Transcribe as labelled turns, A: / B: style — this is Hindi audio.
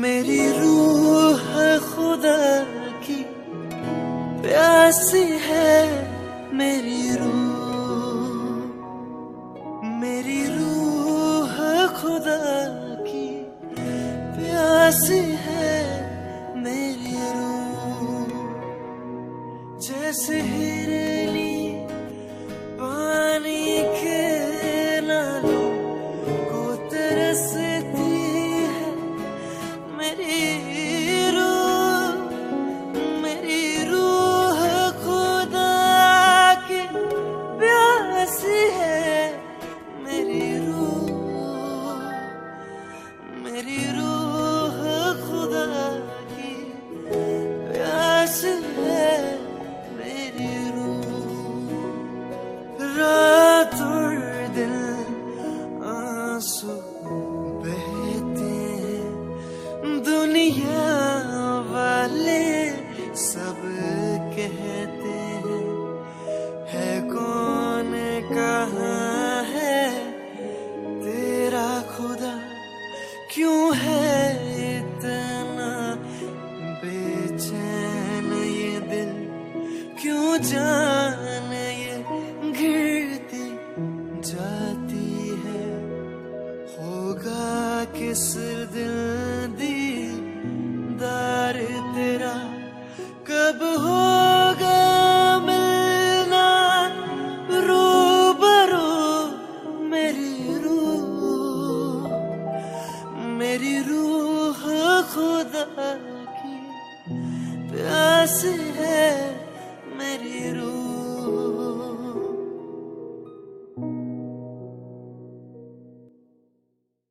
A: मेरी रूह खुदा की प्यासी है, मेरी रूह खुदा की प्यासी है, मेरी रूह। जैसे हिरनी पानी के नालों को तरसती है, मेरी रूह खुदा की प्यासी है, मेरी रूह खुदा की प्यासी है, मेरी रूह। रात और दिन आंसू बहते हैं, दुनिया वाले सब कहते हैं, है कौन कहाँ है तेरा खुदा, क्यों है इतना बेचैन ये दिल, क्यों जान ये गिरती जाती है। होगा किस दिल दीदार तेरा, कब होगा मिलना रूबरू, मेरी रूह खुदा की प्यास है।